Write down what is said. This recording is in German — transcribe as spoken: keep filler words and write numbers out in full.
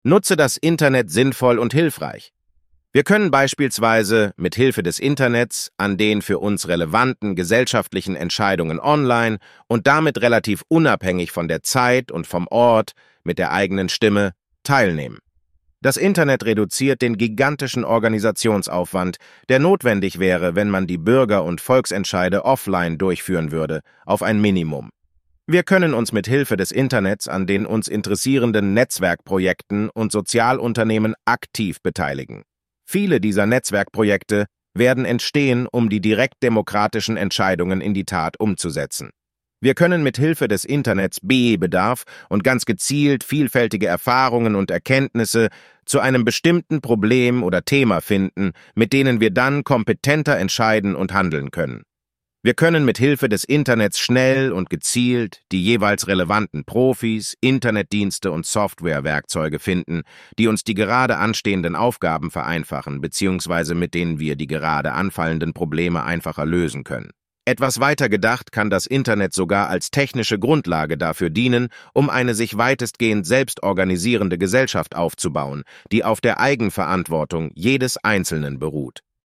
Nutze das Internet sinnvoll und hilfreich. Wir können beispielsweise mit Hilfe des Internets an den für uns relevanten gesellschaftlichen Entscheidungen online und damit relativ unabhängig von der Zeit und vom Ort mit der eigenen Stimme teilnehmen. Das Internet reduziert den gigantischen Organisationsaufwand, der notwendig wäre, wenn man die Bürger- und Volksentscheide offline durchführen würde, auf ein Minimum. Wir können uns mit Hilfe des Internets an den uns interessierenden Netzwerkprojekten und Sozialunternehmen aktiv beteiligen. Viele dieser Netzwerkprojekte werden entstehen, um die direktdemokratischen Entscheidungen in die Tat umzusetzen. Wir können mit Hilfe des Internets B-Bedarf und ganz gezielt vielfältige Erfahrungen und Erkenntnisse zu einem bestimmten Problem oder Thema finden, mit denen wir dann kompetenter entscheiden und handeln können. Wir können mit Hilfe des Internets schnell und gezielt die jeweils relevanten Profis, Internetdienste und Softwarewerkzeuge finden, die uns die gerade anstehenden Aufgaben vereinfachen bzw. mit denen wir die gerade anfallenden Probleme einfacher lösen können. Etwas weiter gedacht kann das Internet sogar als technische Grundlage dafür dienen, um eine sich weitestgehend selbst organisierende Gesellschaft aufzubauen, die auf der Eigenverantwortung jedes Einzelnen beruht.